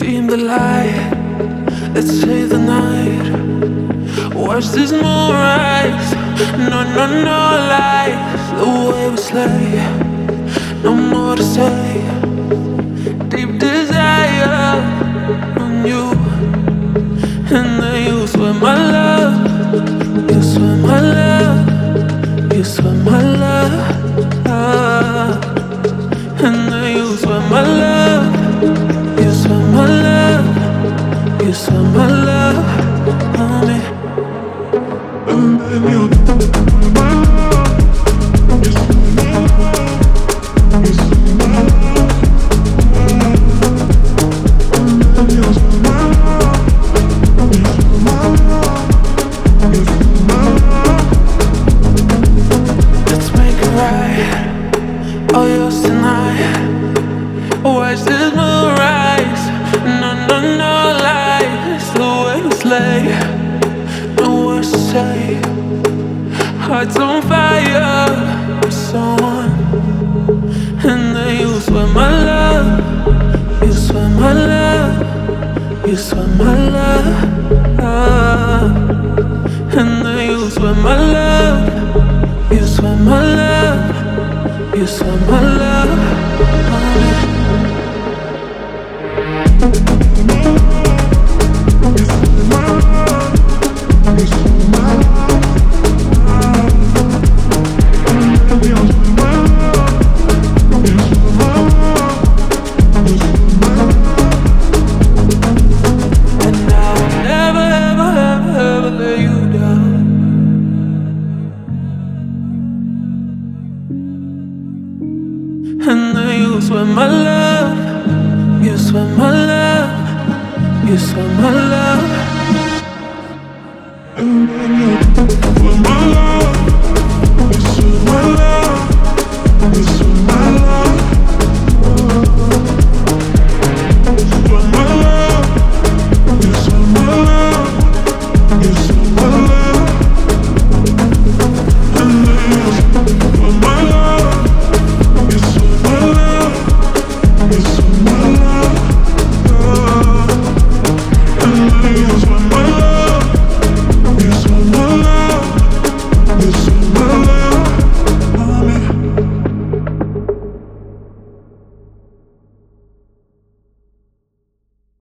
Beam the light, let's save the night. Watch this moon rise. No, no, no lies. The way we slay, no more to say. Deep desire on you, and then you swear my love. You swear my love. You swear my love. And then you swear my love. You swear my love. You swear my love on me. And then you all yours tonight. Watch this moon rise. No, no, no lies. The way we slay, no words to say. Hearts on fire, we're so on. And then you swear my love. You swear my love. You swear my love. And then you swear my love. You swear my love. You swear my love on me. And I'll never, ever, ever, ever let you down. And then you swear my love. You swear my love. You swear my love.